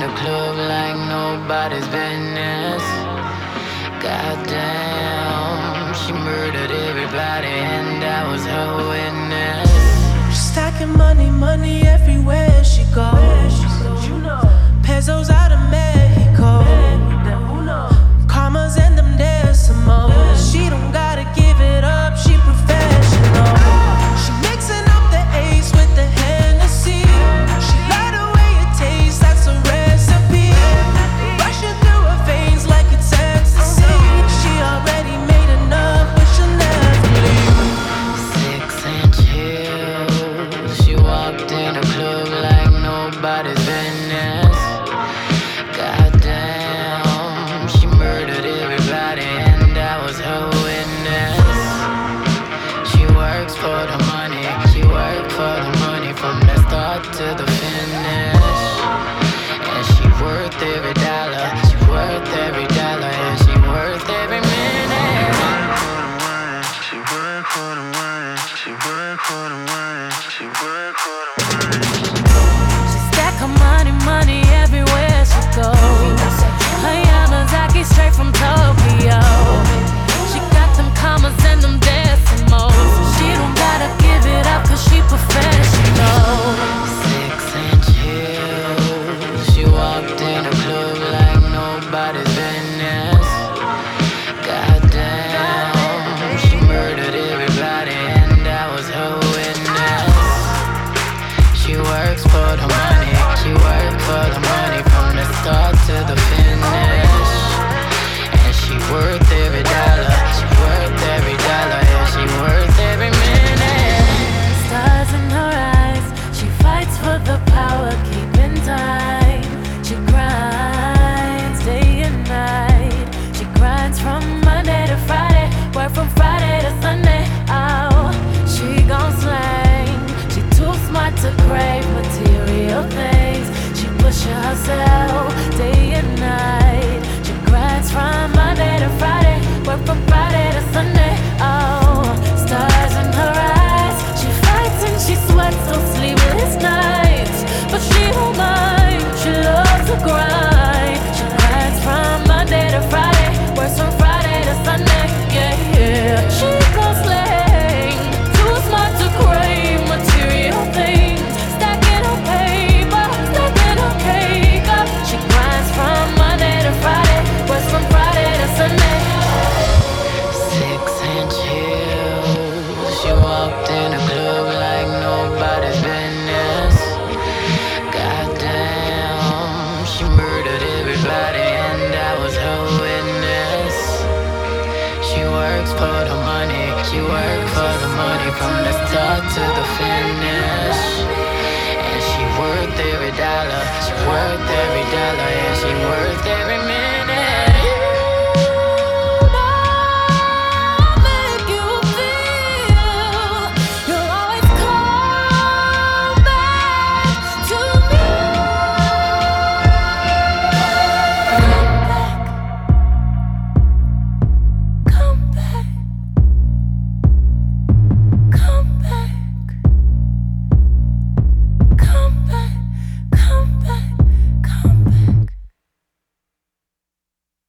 the club like nobody's business. Goddamn, she murdered everybody, and I was her witness. Stacking money, money everywhere she goes. Pesos out of Mexico. Commas and them decimals. She don't gotta give it up, she professional. She mixing up the ace with the Hennessy. She like the way it tastes, that's a recipe. Rushing through her veins like it's ecstasy. She already made enough, but she'll never leave. 6-inch heels, she walked in a club like nobody's business. Goddamn, she murdered everybody, and I was her witness. She works for the money, she worked for the money from the start to the finish. And she worth every dollar, she worth every dollar, and she worth every minute. She work for the money, she work for the money, she work for the money. She stack her money, money everywhere she goes. Her Yamazaki straight from Tokyo. She got them commas and them decimals. She don't gotta give it up cause she professional. 6-inch heels, she walked in a club like nobody's business. Goddamn, she murdered everybody, and I was her witness. She works for the money, she worked for the money from the start to the finish. And she worth every dollar, she worth every dollar, and she worth every minute. Stars in her eyes, she fights for the power, keeping time. She grinds day and night. She grinds from Monday to Friday, work from Friday to Sunday. Oh, she gon' slang. She too smart to crave material things. She pushin' herself day and night. She grinds from Monday to Friday, work from Friday to Sunday. Oh, stars in her eyes. She fights and she sweats those sleepless nights, but she don't mind. She loves to grind. She grinds from Monday to Friday, works from Friday to Sunday. Yeah, yeah. She gon' slang. Too smart to crave material things. Stacking on paper, stacking on cake up. She grinds from Monday to Friday, works from Friday to Sunday. 6-inch heels, she walked in a club like nobody's business. Goddamn, she murdered everybody, and I was her witness. She works for the money, she worked for the money from the start to the finish. And she worth every dollar, she worth every dollar, and she worth every minute.